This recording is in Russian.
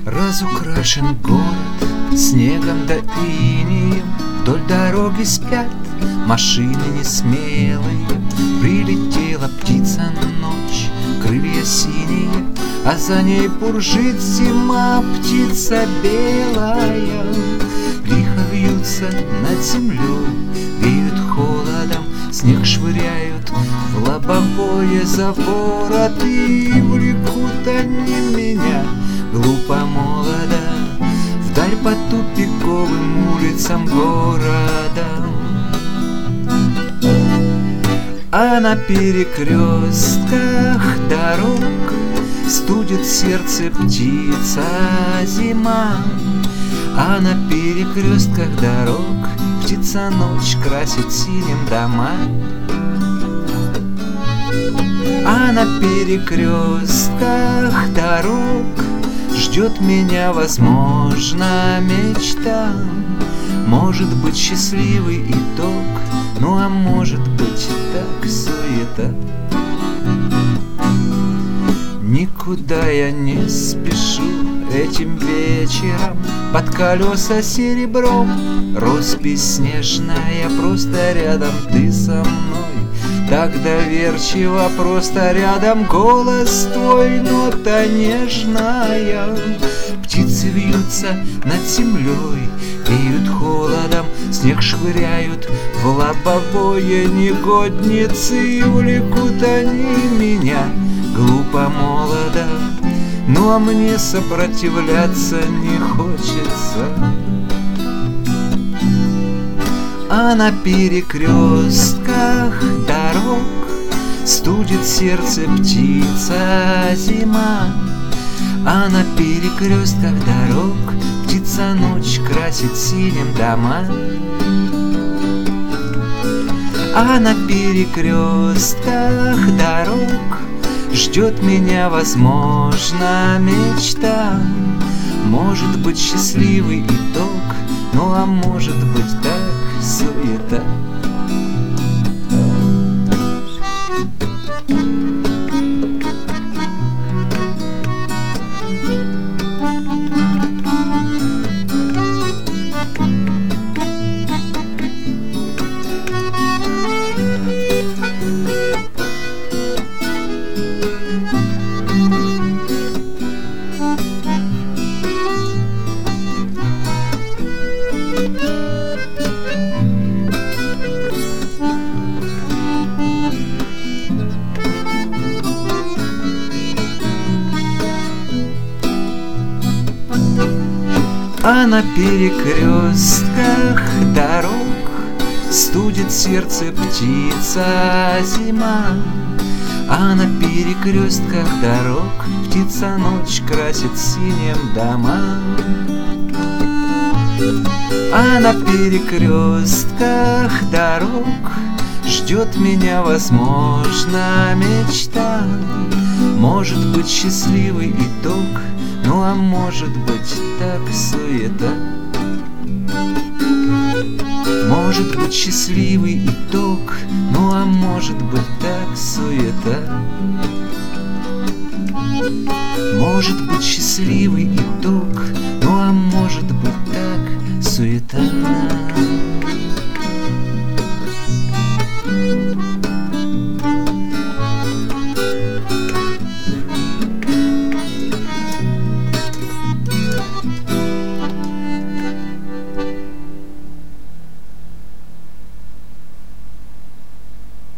Разукрашен город снегом да инеем, вдоль дороги спят машины несмелые. Прилетела птица ночь, крылья синие, а за ней буржит зима, птица белая. Лихо вьются над землей, веют холодом, снег швыряют в лобовое за ворот, и влекут они меня глупо молодо вдаль по тупиковым улицам города. А на перекрестках дорог студит сердце птица зима. А на перекрестках дорог птица ночь красит синим дома. А на перекрестках дорог ждет меня, возможно, мечта. Может быть, счастливый итог, ну а может быть, так суета. Никуда я не спешу этим вечером, под колеса серебром роспись снежная, просто рядом ты со мной, так доверчиво, просто рядом голос твой, нота нежная. Птицы вьются над землей, веют холодом, снег швыряют в лобовое негодницы, и влекут они меня глупо молодо, ну а мне сопротивляться не хочется. А на перекрестках дорог студит сердце птица зима. А на перекрестках дорог птица ночь красит синим дома. А на перекрестках дорог ждет меня, возможно, мечта. Может быть, счастливый итог, ну а может быть, так суета. А на перекрестках дорог студит сердце птица зима. А на перекрестках дорог птица ночь красит синим дома. А на перекрестках дорог ждет меня, возможно, мечта. Может быть, счастливый итог, ну а может быть, так суета. Может быть, счастливый итог, ну а может быть, так суета. Может быть, счастливый итог, ну а может быть, так суета.